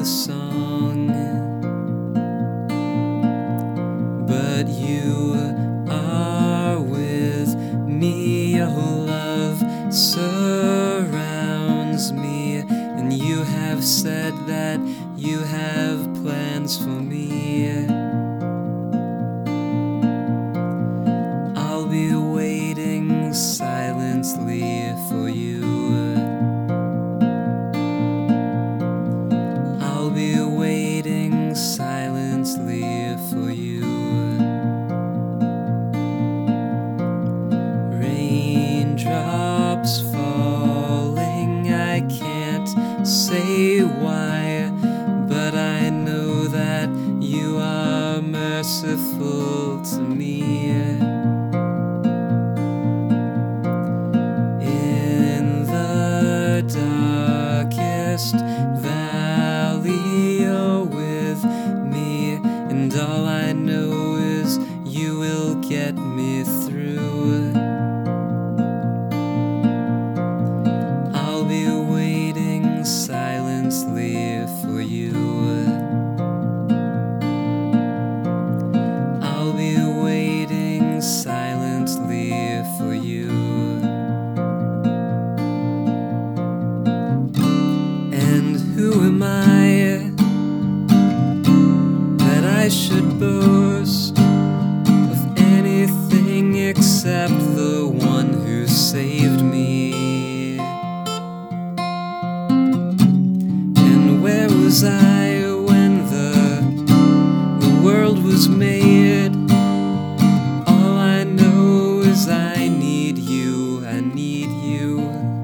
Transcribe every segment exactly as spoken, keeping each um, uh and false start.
the song, but you are with me. Your love surrounds me, and you have said that you have plans for me. I'll be waiting silently for you. I'll be waiting silently for you. Raindrops falling, I can't say why, but I know that you are merciful to me. In the darkest valley, you're with me, and all I know is you will get me through. I'll be waiting silently for you. I'll be waiting silently for you. And who am I that I should boast of anything except the one who saved me? And where was I when the, the world was made? All I know is I need you, I need you.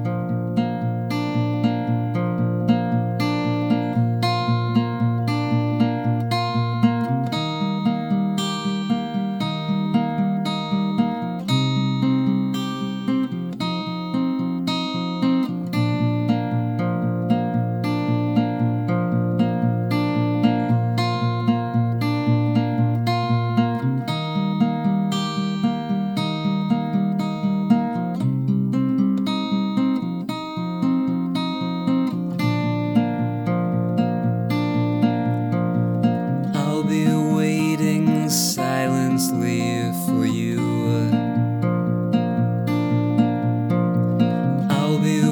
I'll be waiting silently for you. I'll be